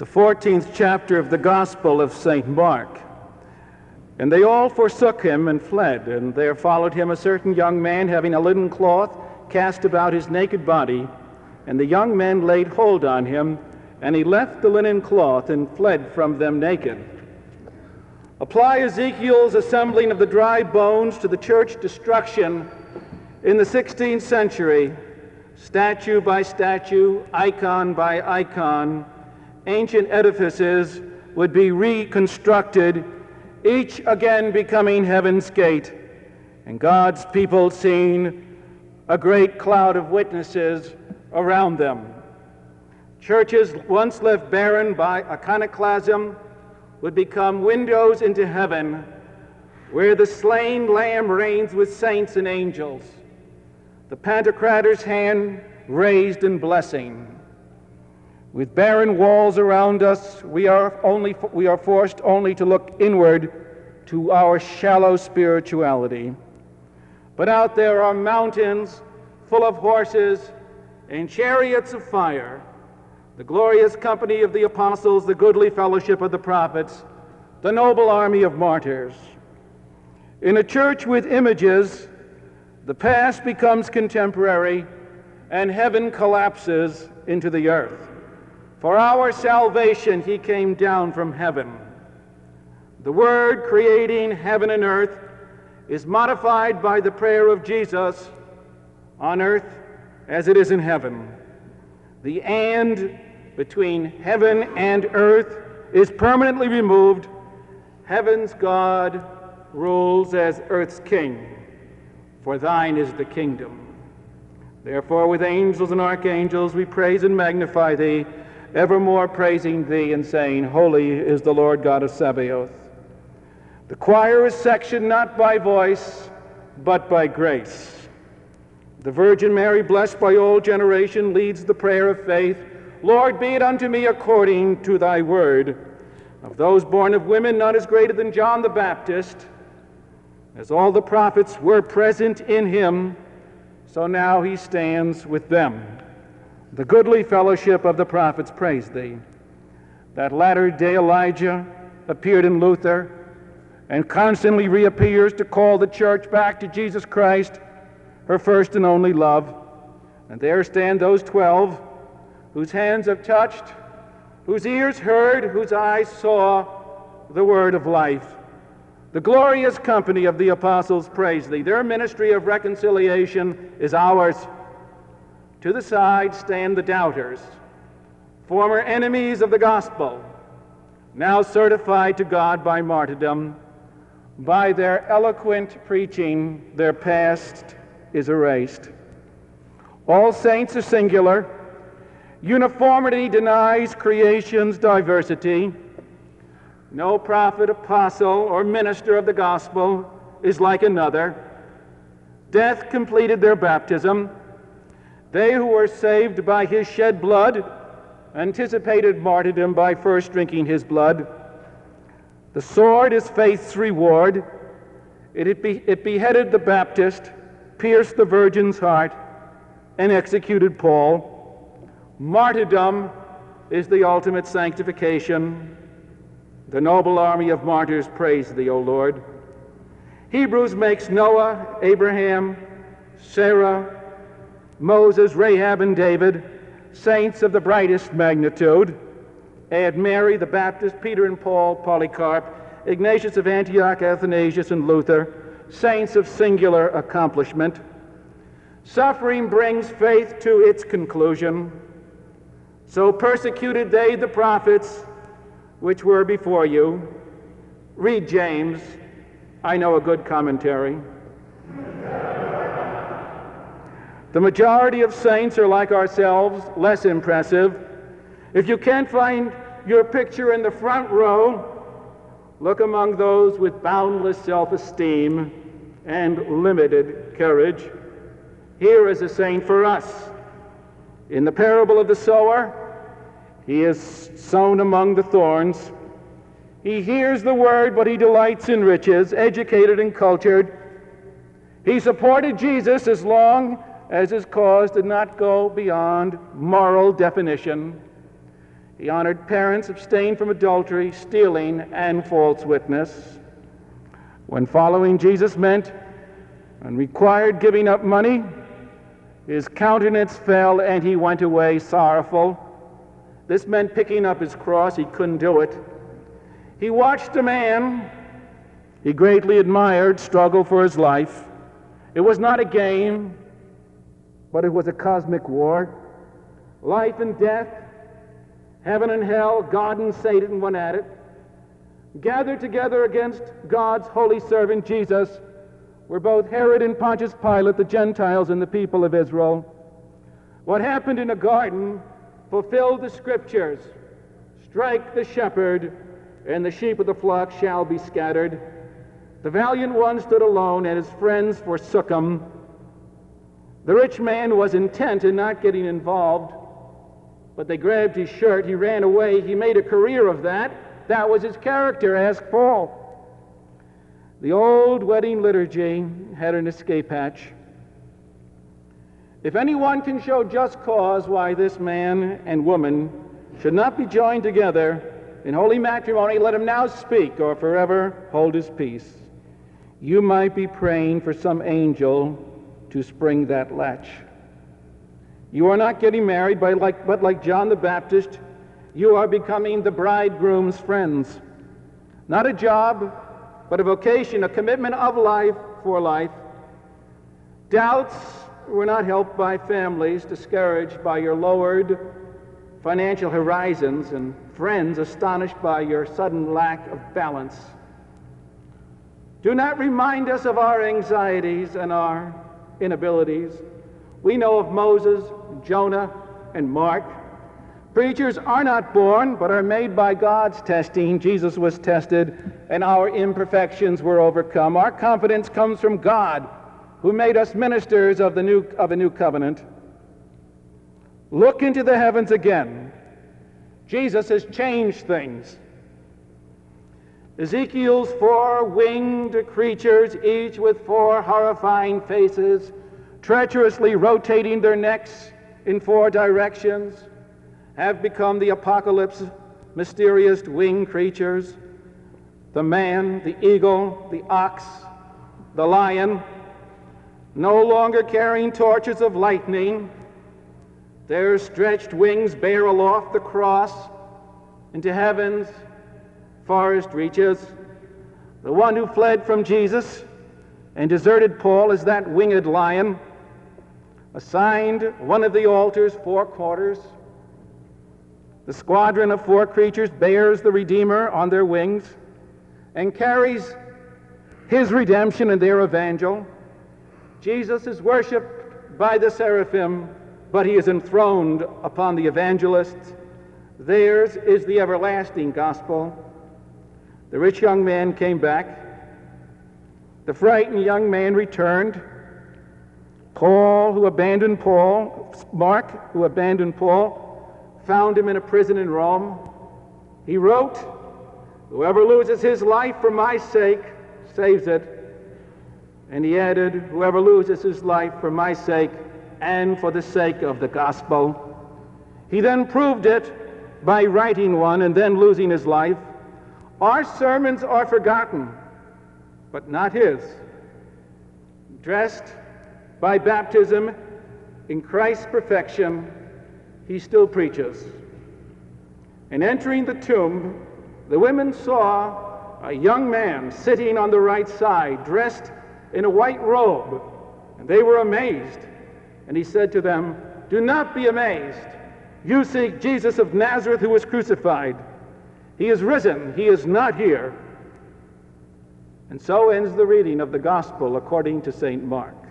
the 14th chapter of the Gospel of St. Mark. And they all forsook him and fled, and there followed him a certain young man having a linen cloth cast about his naked body. And the young men laid hold on him, and he left the linen cloth and fled from them naked. Apply Ezekiel's assembling of the dry bones to the church destruction in the 16th century, statue by statue, icon by icon, ancient edifices would be reconstructed, each again becoming heaven's gate, and God's people seeing a great cloud of witnesses around them. Churches once left barren by iconoclasm would become windows into heaven, where the slain Lamb reigns with saints and angels, the Pantocrator's hand raised in blessing. With barren walls around us, we are forced only to look inward to our shallow spirituality. But out there are mountains full of horses and chariots of fire, the glorious company of the apostles, the goodly fellowship of the prophets, the noble army of martyrs. In a church with images, the past becomes contemporary, and heaven collapses into the earth. For our salvation, he came down from heaven. The Word creating heaven and earth is modified by the prayer of Jesus, on earth as it is in heaven. The "and" between heaven and earth is permanently removed. Heaven's God rules as earth's king, for thine is the kingdom. Therefore, with angels and archangels, we praise and magnify thee, evermore praising thee and saying, Holy is the Lord God of Sabaoth. The choir is sectioned not by voice, but by grace. The Virgin Mary, blessed by all generation, leads the prayer of faith. Lord, be it unto me according to thy word. Of those born of women, none is greater than John the Baptist. As all the prophets were present in him, so now he stands with them. The goodly fellowship of the prophets praise thee. That latter-day Elijah appeared in Luther and constantly reappears to call the church back to Jesus Christ, her first and only love. And there stand those 12 whose hands have touched, whose ears heard, whose eyes saw the word of life. The glorious company of the apostles praise thee. Their ministry of reconciliation is ours. To the side stand the doubters, former enemies of the gospel, now certified to God by martyrdom. By their eloquent preaching, their past is erased. All saints are singular. Uniformity denies creation's diversity. No prophet, apostle, or minister of the gospel is like another. Death completed their baptism. They who were saved by his shed blood anticipated martyrdom by first drinking his blood. The sword is faith's reward. It beheaded the Baptist, pierced the virgin's heart, and executed Paul. Martyrdom is the ultimate sanctification. The noble army of martyrs praise thee, O Lord. Hebrews makes Noah, Abraham, Sarah, Moses, Rahab, and David saints of the brightest magnitude. Add Mary, the Baptist, Peter and Paul, Polycarp, Ignatius of Antioch, Athanasius, and Luther, saints of singular accomplishment. Suffering brings faith to its conclusion. So persecuted they the prophets which were before you. Read James. I know a good commentary. The majority of saints are like ourselves, less impressive. If you can't find your picture in the front row, look among those with boundless self-esteem and limited courage. Here is a saint for us. In the parable of the sower, he is sown among the thorns. He hears the word, but he delights in riches, educated and cultured. He supported Jesus as long as his cause did not go beyond moral definition. He honored parents, abstained from adultery, stealing, and false witness. When following Jesus meant and required giving up money, his countenance fell and he went away sorrowful. This meant picking up his cross. He couldn't do it. He watched a man he greatly admired struggle for his life. It was not a game, but it was a cosmic war. Life and death, heaven and hell, God and Satan went at it, gathered together against God's holy servant Jesus were both Herod and Pontius Pilate, the Gentiles and the people of Israel. What happened in the garden fulfilled the scriptures. Strike the shepherd, and the sheep of the flock shall be scattered. The valiant one stood alone, and his friends forsook him. The rich man was intent in not getting involved, but they grabbed his shirt. He ran away. He made a career of that. That was his character. Ask Paul. The old wedding liturgy had an escape hatch. If anyone can show just cause why this man and woman should not be joined together in holy matrimony, let him now speak or forever hold his peace. You might be praying for some angel to spring that latch. You are not getting married, but like John the Baptist, you are becoming the bridegroom's friends. Not a job, but a vocation, a commitment of life for life. Doubts were not helped by families discouraged by your lowered financial horizons and friends astonished by your sudden lack of balance. Do not remind us of our anxieties and our inabilities. We know of Moses, Jonah, and Mark. Preachers are not born, but are made by God's testing. Jesus was tested, and our imperfections were overcome. Our confidence comes from God, who made us ministers of a new covenant. Look into the heavens again. Jesus has changed things. Ezekiel's 4 winged creatures, each with 4 horrifying faces, treacherously rotating their necks in 4 directions, have become the apocalypse mysterious winged creatures. The man, the eagle, the ox, the lion, no longer carrying torches of lightning, their stretched wings bear aloft the cross into heaven's forest reaches. The one who fled from Jesus and deserted Paul is that winged lion, assigned one of the altar's 4 quarters. The squadron of 4 creatures bears the Redeemer on their wings and carries his redemption in their evangel. Jesus is worshipped by the seraphim, but he is enthroned upon the evangelists. Theirs is the everlasting gospel. The rich young man came back. The frightened young man returned. Mark, who abandoned Paul, found him in a prison in Rome. He wrote, "Whoever loses his life for my sake saves it." And he added, "Whoever loses his life for my sake and for the sake of the gospel." He then proved it by writing one and then losing his life. Our sermons are forgotten, but not his. Dressed by baptism in Christ's perfection, he still preaches. And entering the tomb, the women saw a young man sitting on the right side, dressed in a white robe, and they were amazed. And he said to them, "Do not be amazed. You seek Jesus of Nazareth who was crucified. He is risen. He is not here." And so ends the reading of the Gospel according to St. Mark.